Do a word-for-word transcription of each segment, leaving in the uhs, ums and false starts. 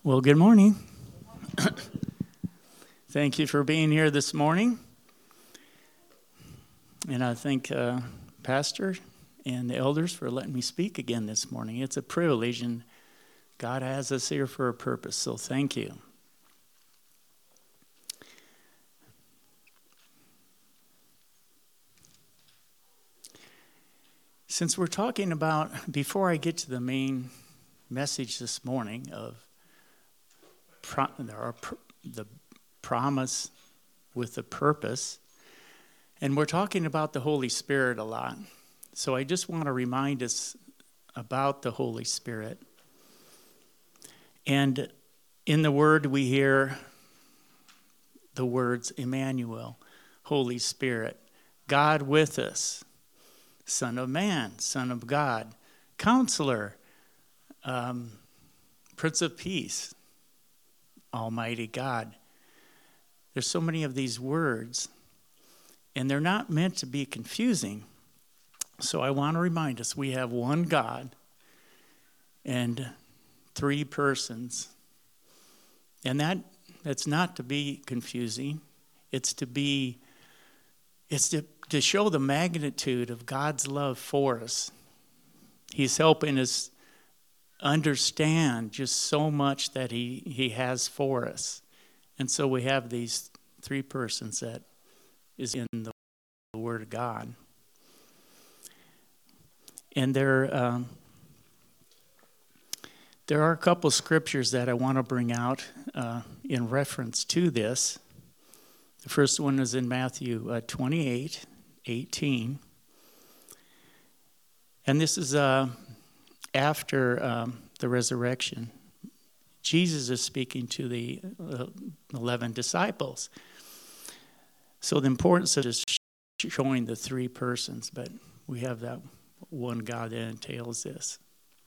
Well, good morning. Thank you for being here this morning. And I thank uh, Pastor and the elders for letting me speak again this morning. It's a privilege, and God has us here for a purpose, so thank you. Since we're talking about, before I get to the main message this morning of pro, our, the promise with a purpose, and we're talking about the Holy Spirit a lot. So I just want to remind us about the Holy Spirit. And in the Word we hear the words Emmanuel, Holy Spirit, God with us, Son of Man, Son of God, Counselor, um, Prince of Peace, Almighty God. There's so many of these words, and they're not meant to be confusing. So I want to remind us we have one God and three persons. And that that's not to be confusing. It's to be it's to, to show the magnitude of God's love for us. He's helping us understand just so much that he, he has for us. And so we have these three persons that is in the Word of God. And there, um, there are a couple scriptures that I want to bring out uh, in reference to this. The first one is in Matthew uh, twenty-eight, eighteen. And this is uh, after um, the resurrection. Jesus is speaking to the uh, eleven disciples. So the importance of just showing the three persons, but we have that one God that entails this.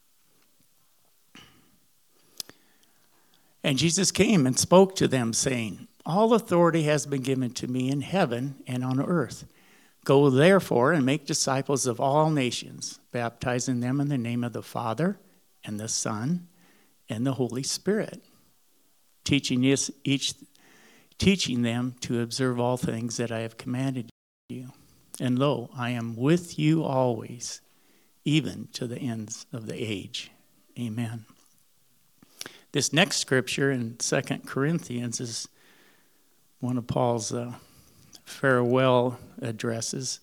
And Jesus came and spoke to them, saying, all authority has been given to me in heaven and on earth. Go therefore and make disciples of all nations, baptizing them in the name of the Father and the Son and the Holy Spirit, teaching each, teaching them to observe all things that I have commanded you. And lo, I am with you always, even to the ends of the age. Amen. This next scripture in Second Corinthians is one of Paul's uh, farewell addresses.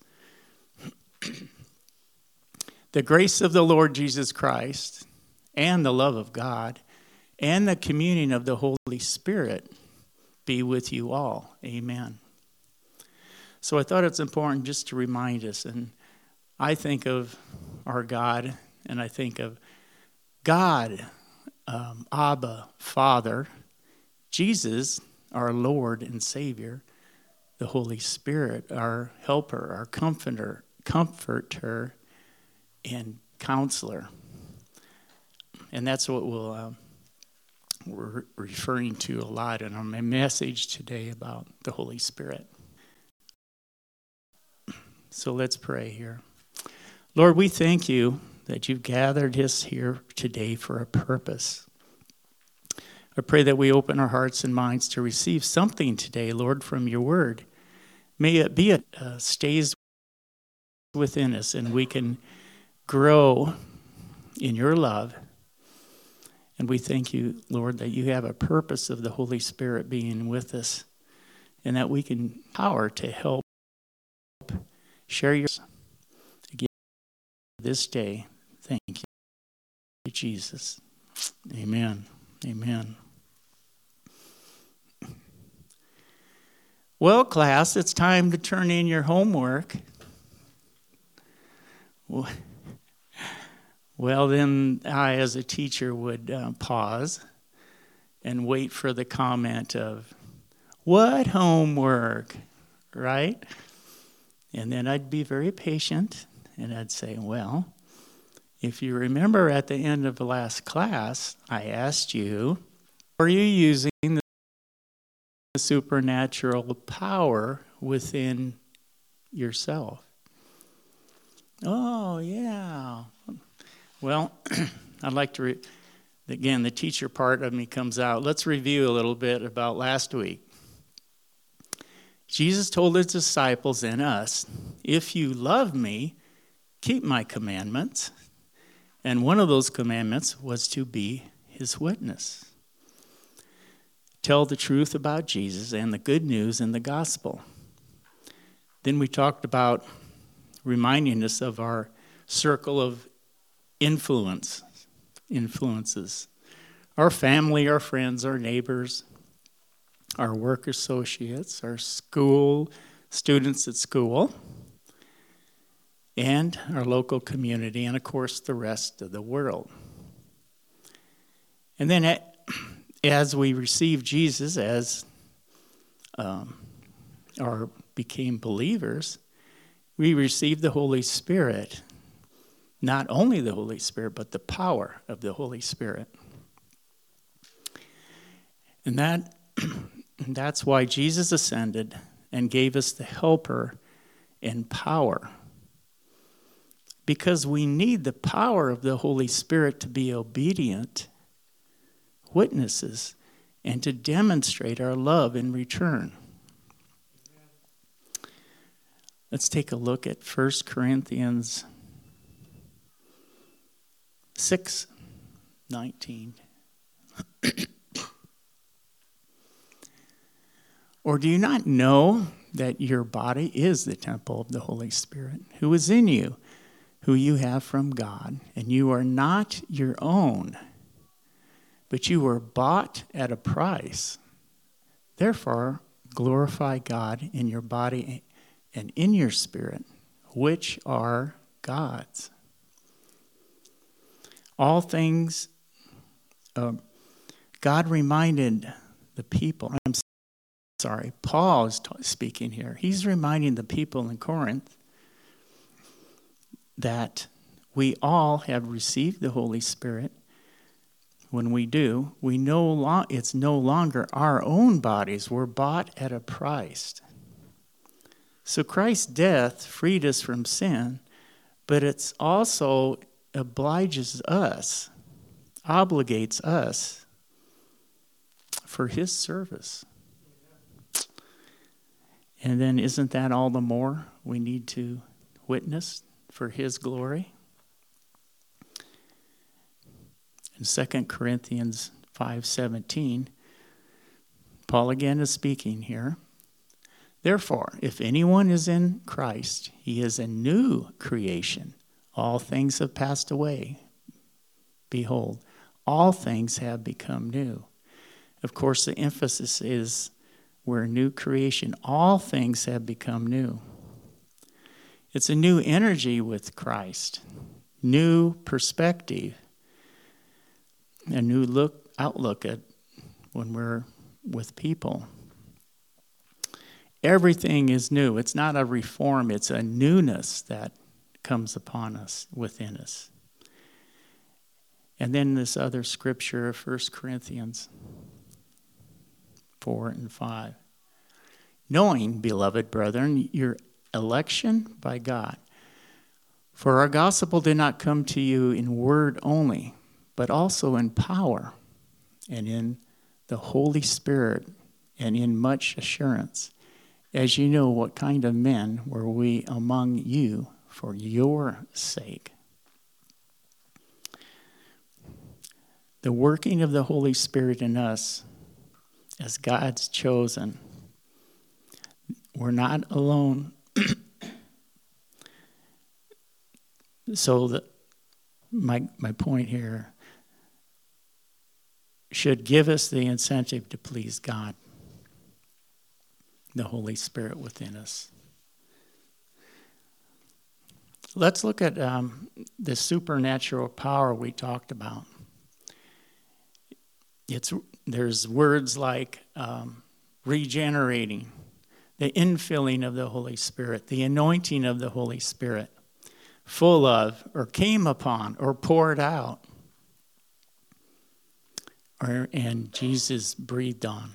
The grace of the Lord Jesus Christ and the love of God and the communion of the Holy Spirit be with you all. Amen. So I thought it's important just to remind us, and I think of our God, and I think of God, um, Abba, Father, Jesus, our Lord and Savior, the Holy Spirit, our helper, our comforter, comforter, and counselor. And that's what we'll, uh, we're referring to a lot in our message today about the Holy Spirit. So let's pray here. Lord, we thank you that you've gathered us here today for a purpose. I pray that we open our hearts and minds to receive something today, Lord, from your word. May it be it uh, stays within us and we can grow in your love. And we thank you, Lord, that you have a purpose of the Holy Spirit being with us and that we can power to help share your again this day. Thank you, Jesus. Amen. Amen. Well, class, it's time to turn in your homework. Well, then I, as a teacher, would uh, pause and wait for the comment of, what homework, right? And then I'd be very patient, and I'd say, well, if you remember at the end of the last class, I asked you, are you using the supernatural power within yourself? Oh, yeah. Well, I'd like to re- Again, the teacher part of me comes out. Let's review a little bit about last week. Jesus told his disciples and us, if you love me, keep my commandments. And one of those commandments was to be his witness. Tell the truth about Jesus and the good news in the gospel. Then we talked about reminding us of our circle of influence, influences. Our family, our friends, our neighbors, our work associates, our school, students at school, and our local community, and of course the rest of the world. And then as we receive Jesus as um, or became believers, we receive the Holy Spirit. Not only the Holy Spirit, but the power of the Holy Spirit. And that that's why Jesus ascended and gave us the helper and power. Because we need the power of the Holy Spirit to be obedient witnesses and to demonstrate our love in return. Let's take a look at First Corinthians six nineteen. Or do you not know that your body is the temple of the Holy Spirit, who is in you, who you have from God, and you are not your own, but you were bought at a price? Therefore, glorify God in your body and in your spirit, which are God's. All things, uh, God reminded the people, I'm sorry, Paul is t- speaking here. He's reminding the people in Corinth that we all have received the Holy Spirit. When we do, we no lo- it's no longer our own bodies. We're bought at a price. So Christ's death freed us from sin, but it's also obliges us, obligates us for his service. And then isn't that all the more we need to witness for his glory? In Second Corinthians five seventeen, Paul again is speaking here. Therefore, if anyone is in Christ, he is a new creation. All things have passed away. Behold, all things have become new. Of course, the emphasis is we're a new creation. All things have become new. It's a new energy with Christ, new perspective, a new look, outlook at when we're with people. Everything is new. It's not a reform, it's a newness that comes upon us, within us. And then this other scripture, First Corinthians four and five. Knowing, beloved brethren, your election by God. For our gospel did not come to you in word only, but also in power and in the Holy Spirit and in much assurance, as you know what kind of men were we among you for your sake. The working of the Holy Spirit in us as God's chosen. We're not alone. So the, my my point here should give us the incentive to please God, the Holy Spirit within us. Let's look at um, the supernatural power we talked about. It's there's words like um, regenerating, the infilling of the Holy Spirit, the anointing of the Holy Spirit, full of, or came upon, or poured out, or and Jesus breathed on.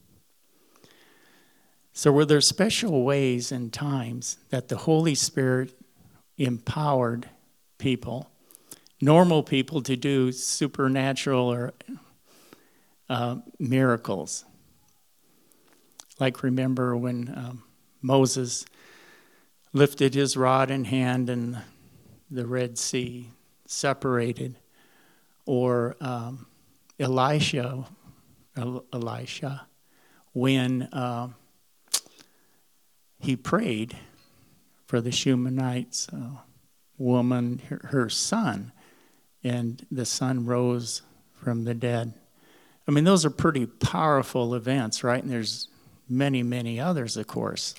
So were there special ways and times that the Holy Spirit empowered people normal people to do supernatural or uh, miracles. Like remember when um, Moses lifted his rod in hand and the Red Sea separated, or um, Elisha, Elisha, when uh, he prayed for the Shumanite uh, woman, her, her son, and the son rose from the dead. I mean, those are pretty powerful events, right? And there's many, many others, of course.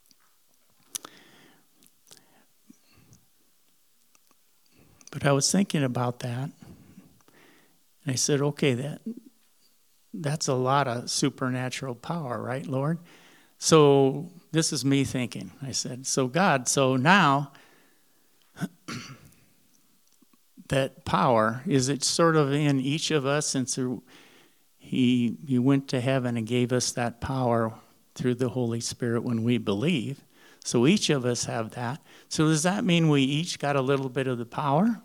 But I was thinking about that, and I said, okay, that that's a lot of supernatural power, right, Lord? So this is me thinking. I said, so God, so now that power, is it sort of in each of us, since he, he went to heaven and gave us that power through the Holy Spirit when we believe? So each of us have that. So does that mean we each got a little bit of the power?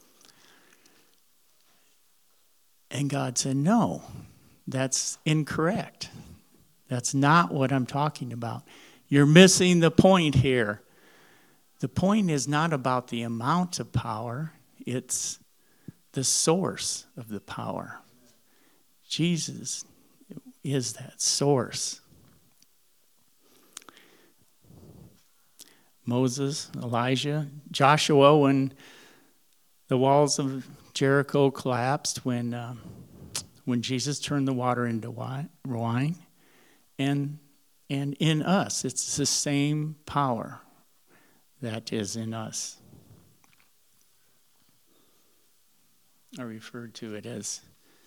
And God said, no, that's incorrect. That's not what I'm talking about. You're missing the point here. The point is not about the amount of power, it's the source of the power. Jesus is that source. Moses, Elijah, Joshua, when the walls of Jericho collapsed, when uh, when Jesus turned the water into wine, and and in us, it's the same power that is in us. I referred to it as.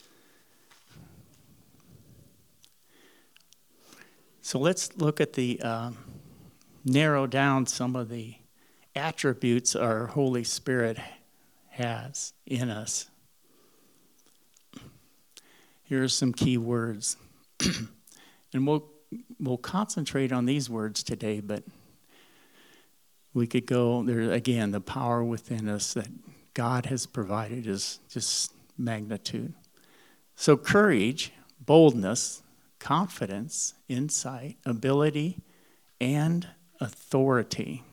So let's look at the, uh, narrow down some of the attributes our Holy Spirit has in us. Here are some key words. And we'll we'll concentrate on these words today, but we could go there again, the power within us that God has provided is just magnitude. So courage, boldness, confidence, insight, ability, and authority.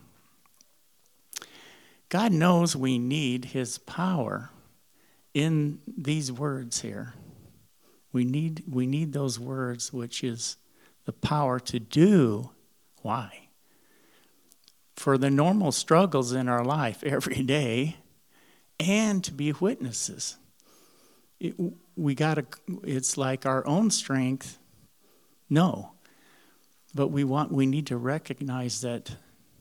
God knows we need his power in these words here. We need we need those words, which is the power to do. Why? For the normal struggles in our life every day, and to be witnesses. It, we gotta. It's like our own strength. No, but we want. We need to recognize that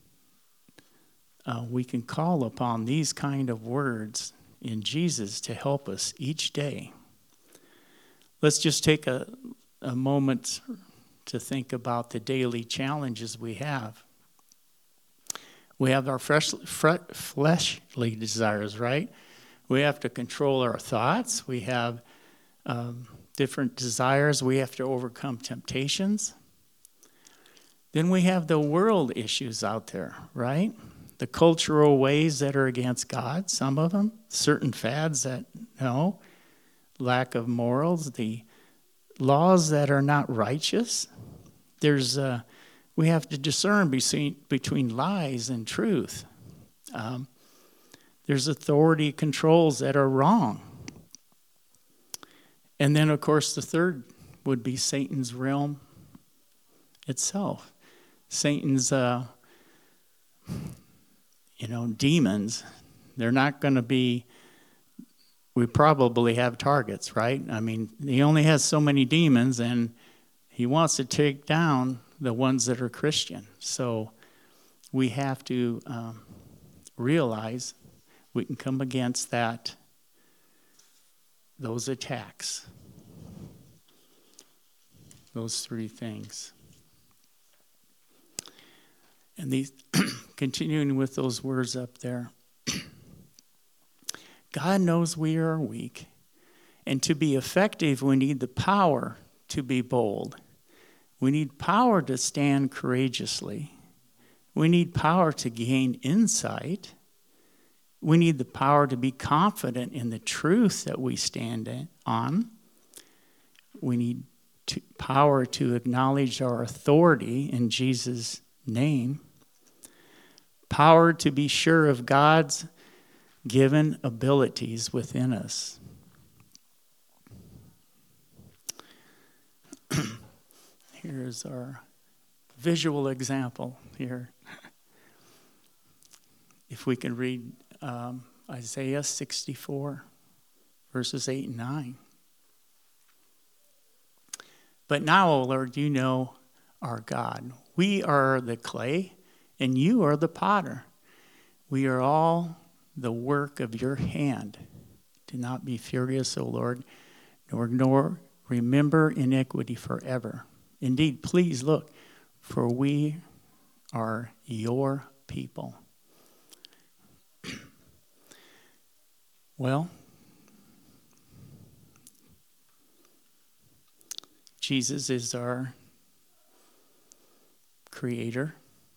uh, we can call upon these kind of words in Jesus to help us each day. Let's just take a, a moment to think about the daily challenges we have. We have our fresh, fre- fleshly desires, right? We have to control our thoughts. We have um, different desires. We have to overcome temptations. Then we have the world issues out there, right? The cultural ways that are against God, some of them. Certain fads that, no. Lack of morals. The laws that are not righteous. There's, uh, we have to discern between, between lies and truth. Um, there's authority controls that are wrong. And then, of course, the third would be Satan's realm itself. Satan's, uh, you know, demons. They're not going to be, we probably have targets, right? I mean, he only has so many demons, and he wants to take down the ones that are Christian. So we have to um, realize we can come against that, those attacks, those three things. And these, continuing with those words up there, God knows we are weak, and to be effective, we need the power to be bold. We need power to stand courageously. We need power to gain insight. We need the power to be confident in the truth that we stand in, on. We need to, power to acknowledge our authority in Jesus' name. Power to be sure of God's given abilities within us. Here's our visual example here. If we can read um, Isaiah sixty-four, verses eight and nine. But now, O Lord, you know our God. We are the clay, and you are the potter. We are all the work of your hand. Do not be furious, O Lord, nor, nor remember iniquity forever. Indeed, please look, for we are your people. Well, Jesus is our creator.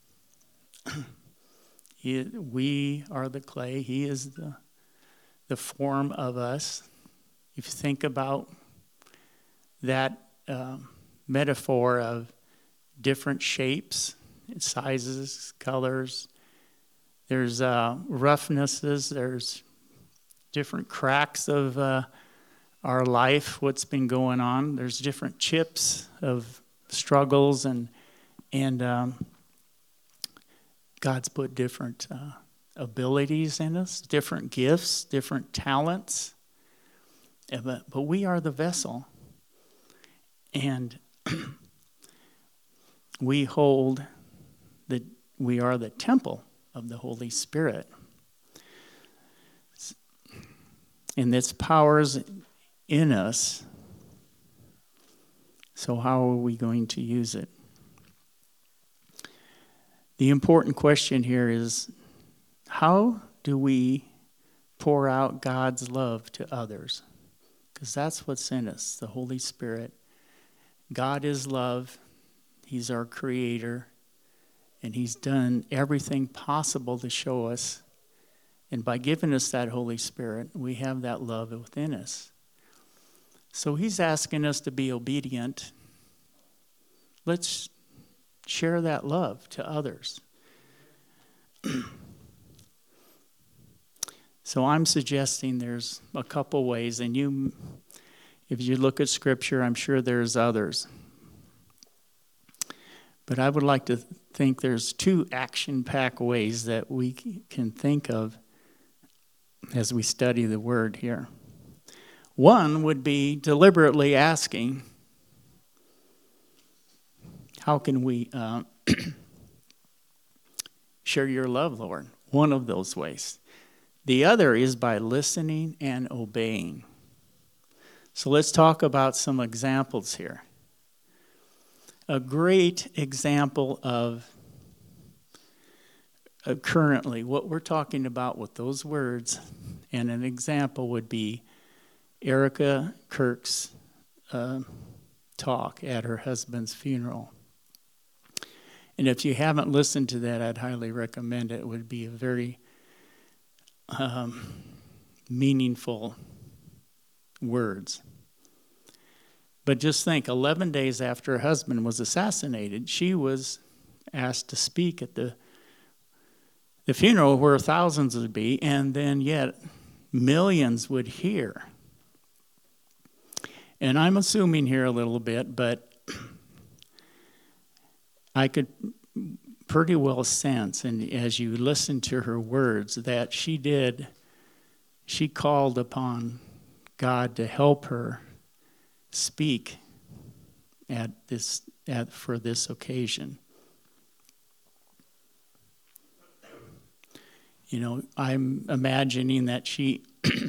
He, we are the clay. He is the, the form of us. If you think about that um, metaphor of different shapes, sizes, colors, there's uh, roughnesses, there's different cracks of uh, our life, what's been going on. There's different chips of struggles, and and um, God's put different uh, abilities in us, different gifts, different talents. But, but we are the vessel, and we hold the we are the temple of the Holy Spirit. And this power's in us. So how are we going to use it? The important question here is, how do we pour out God's love to others? Because that's what's in us, the Holy Spirit. God is love. He's our creator. And he's done everything possible to show us. And by giving us that Holy Spirit, we have that love within us. So he's asking us to be obedient. Let's share that love to others. So I'm suggesting there's a couple ways, and you, if you look at Scripture, I'm sure there's others. But I would like to think there's two action-packed ways that we can think of as we study the Word here. One would be deliberately asking, how can we uh, share your love, Lord? One of those ways. The other is by listening and obeying. So let's talk about some examples here. A great example of uh, currently what we're talking about with those words, and an example would be Erica Kirk's uh, talk at her husband's funeral. And if you haven't listened to that, I'd highly recommend it. It would be a very um, meaningful words. But just think, eleven days after her husband was assassinated, she was asked to speak at the, the funeral where thousands would be, and then yet millions would hear. And I'm assuming here a little bit, but I could pretty well sense, and as you listen to her words, that she did, she called upon God to help her speak at this at for this occasion. You know, I'm imagining that she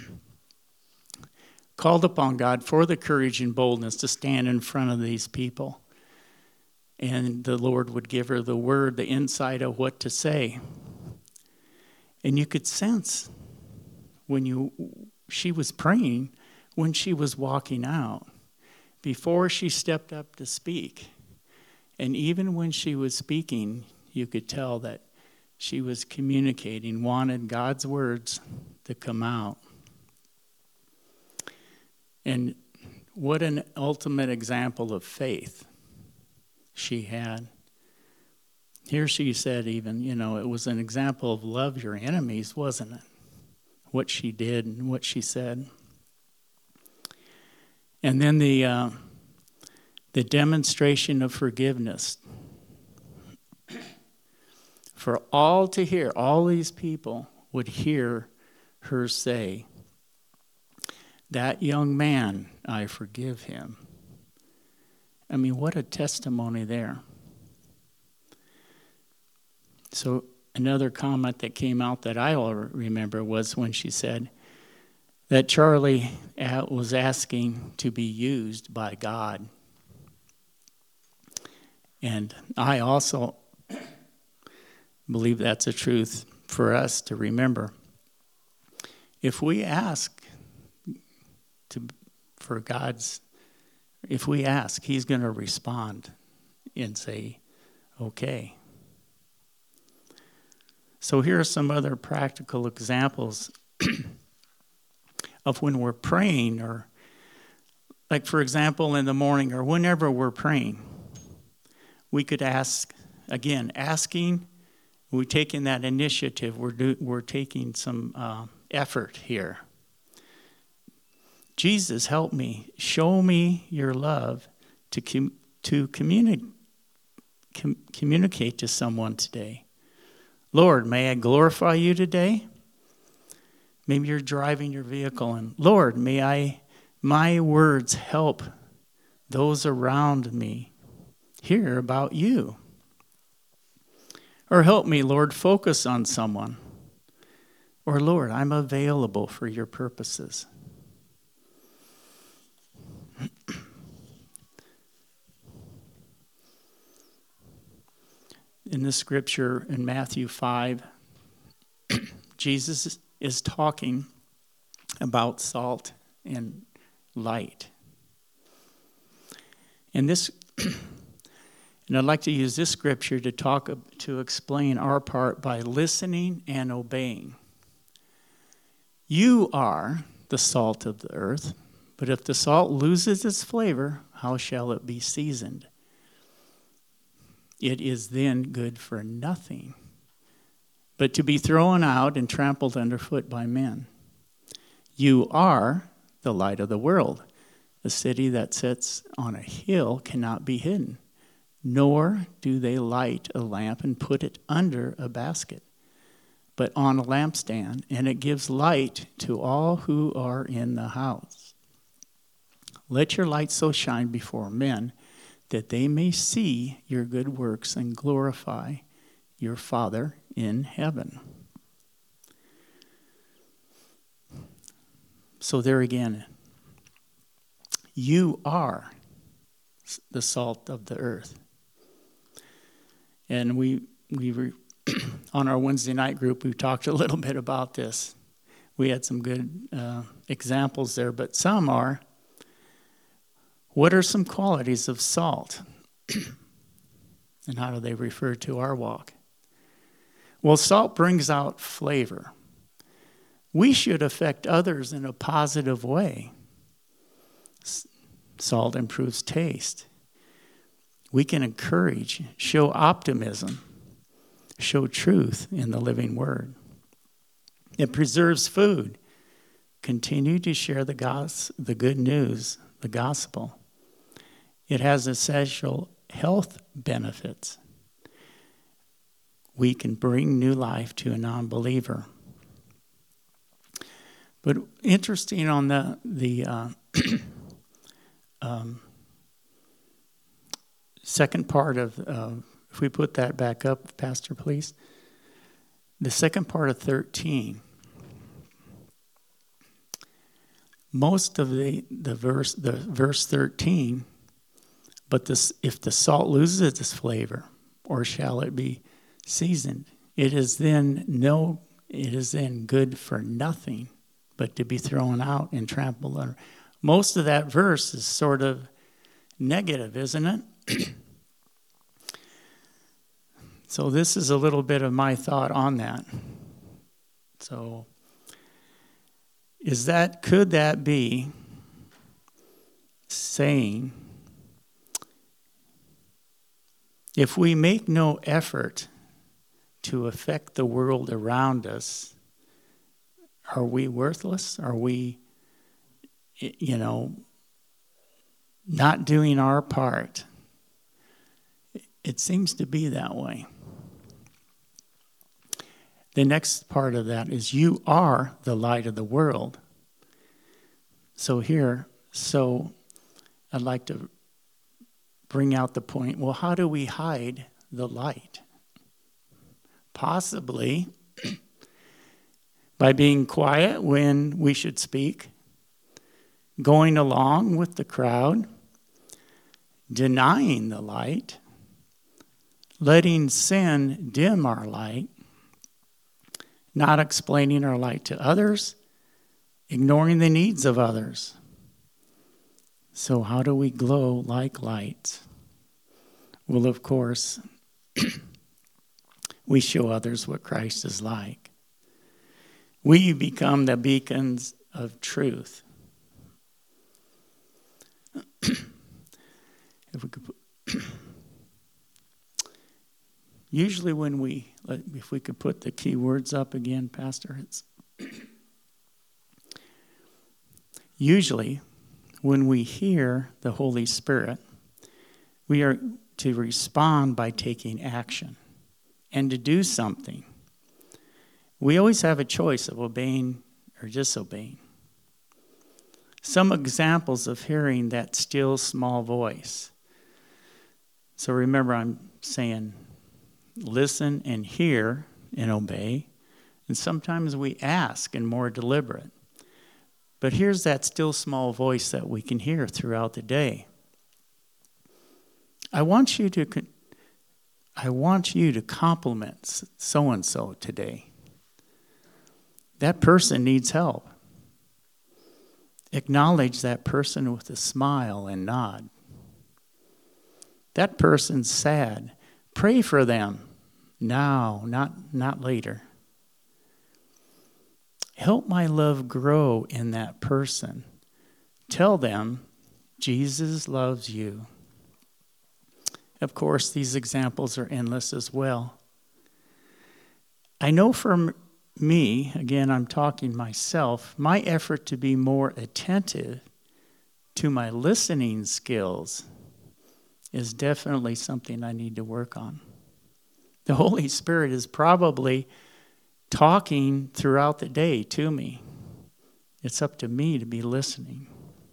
called upon God for the courage and boldness to stand in front of these people. And the Lord would give her the word, the insight of what to say. And you could sense when you she was praying, when she was walking out, before she stepped up to speak. And even when she was speaking, you could tell that She was communicating, wanted God's words to come out. And what an ultimate example of faith she had. Here she said even, you know, it was an example of love your enemies, wasn't it? What she did and what she said. And then the uh, the demonstration of forgiveness. For all to hear, all these people would hear her say, that young man, I forgive him. I mean, what a testimony there. So another comment that came out that I will remember was when she said that Charlie was asking to be used by God. And I also believe that's a truth for us to remember. If we ask to, for God's, if we ask, he's going to respond and say, okay. So here are some other practical examples of when we're praying, or like, for example, in the morning or whenever we're praying, we could ask, again, asking, we're taking that initiative, we're, do, we're taking some uh, effort here. Jesus, help me, show me your love to, com- to communi- com- communicate to someone today. Lord, may I glorify you today? Maybe you're driving your vehicle, and Lord, may I, my words help those around me hear about you. Or help me, Lord, focus on someone. Or Lord, I'm available for your purposes. In the scripture in Matthew five, Jesus is talking about salt and light. And this, and I'd like to use this scripture to talk to explain our part by listening and obeying. You are the salt of the earth, but if the salt loses its flavor, how shall it be seasoned? It is then good for nothing, but to be thrown out and trampled underfoot by men. You are the light of the world. A city that sits on a hill cannot be hidden, nor do they light a lamp and put it under a basket, but on a lampstand, and it gives light to all who are in the house. Let your light so shine before men that they may see your good works and glorify your Father in heaven. So there again, you are the salt of the earth. And we we were on our Wednesday night group, we talked a little bit about this. We had some good uh, examples there, but some are, what are some qualities of salt? And how do they refer to our walk? Well, salt brings out flavor. We should affect others in a positive way. S- salt improves taste. We can encourage, show optimism, show truth in the living word. It preserves food. Continue to share the gos- the good news, the gospel. It has essential health benefits. We can bring new life to a non-believer. But interesting on the the uh, um, second part of, uh, if we put that back up, Pastor, please. The second part of thirteen. Most of the, the verse, the verse thirteen, but this, if the salt loses its flavor, or shall it be seasoned, it is then no, it is then good for nothing, but to be thrown out and trampled under. Most of that verse is sort of negative, isn't it? So this is a little bit of my thought on that. So is that, could that be saying, if we make no effort to affect the world around us, are we worthless? Are we, you know, not doing our part? It seems to be that way. The next part of that is you are the light of the world. So here, so I'd like to bring out the point, well, how do we hide the light? Possibly by being quiet when we should speak, going along with the crowd, denying the light, letting sin dim our light, not explaining our light to others, ignoring the needs of others. So how do we glow like lights? Well, of course, we show others what Christ is like. We become the beacons of truth. If we could put, usually when we, if we could put the key words up again, Pastor, it's usually when we hear the Holy Spirit, we are to respond by taking action and to do something. We always have a choice of obeying or disobeying. Some examples of hearing that still small voice. So remember, I'm saying listen and hear and obey. And sometimes we ask and more deliberate. But here's that still small voice that we can hear throughout the day. I want you to I want you to compliment so-and-so today. That person needs help. Acknowledge that person with a smile and nod. That person's sad. Pray for them now, not, not later. Help my love grow in that person. Tell them Jesus loves you. Of course, these examples are endless as well. I know for me, again, I'm talking myself, my effort to be more attentive to my listening skills is definitely something I need to work on. The Holy Spirit is probably talking throughout the day to me. It's up to me to be listening.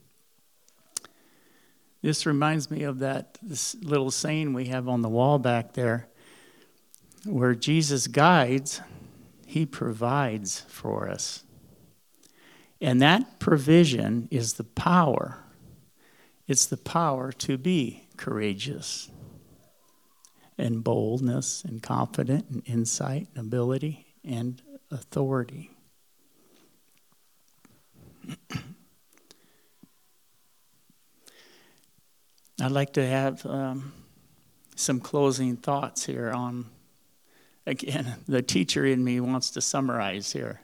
This reminds me of that this little saying we have on the wall back there, where Jesus guides, he provides for us. And that provision is the power. It's the power to be courageous and boldness and confident and insight and ability and authority. I'd like to have um, some closing thoughts here on, again, the teacher in me wants to summarize here.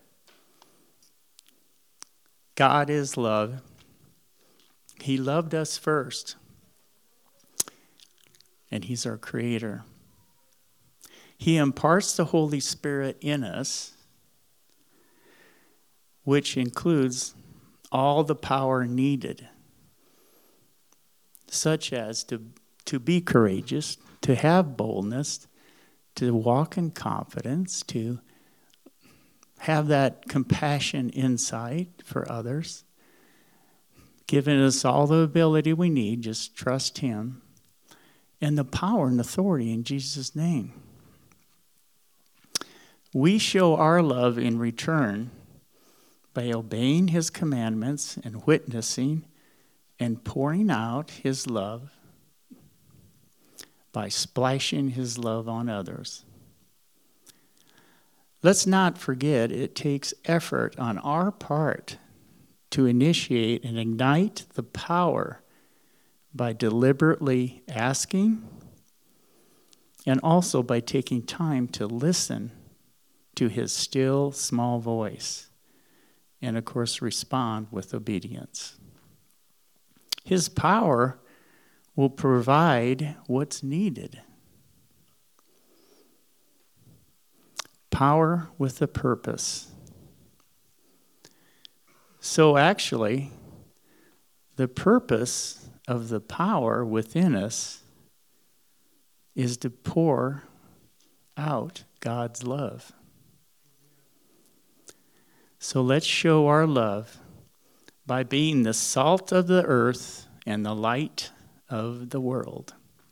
God is love. He loved us first, and he's our creator. He imparts the Holy Spirit in us, which includes all the power needed, such as to, to be courageous, to have boldness, to walk in confidence, to have that compassion insight for others, giving us all the ability we need, just trust him, and the power and authority in Jesus' name. We show our love in return by obeying his commandments and witnessing and pouring out his love by splashing his love on others. Let's not forget it takes effort on our part to initiate and ignite the power by deliberately asking, and also by taking time to listen to his still small voice, and of course respond with obedience. His power will provide what's needed. Power with a purpose. So actually, the purpose of the power within us is to pour out God's love. So let's show our love by being the salt of the earth and the light of the world.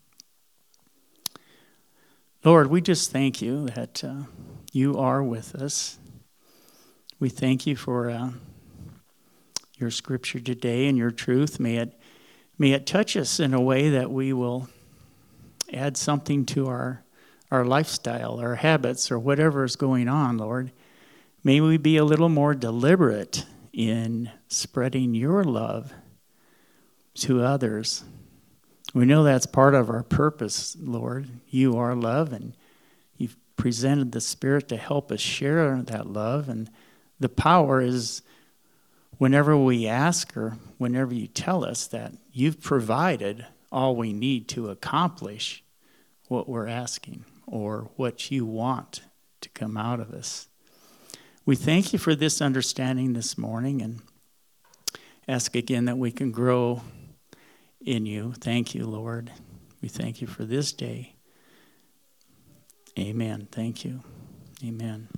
Lord, we just thank you that uh, you are with us. We thank you for uh, your scripture today and your truth. May it, may it touch us in a way that we will add something to our, our lifestyle, our habits, or whatever is going on, Lord. May we be a little more deliberate in spreading your love to others. We know that's part of our purpose, Lord. You are love, and you've presented the Spirit to help us share that love. And the power is whenever we ask or whenever you tell us that you've provided all we need to accomplish what we're asking or what you want to come out of us. We thank you for this understanding this morning and ask again that we can grow in you. Thank you, Lord. We thank you for this day. Amen. Thank you. Amen.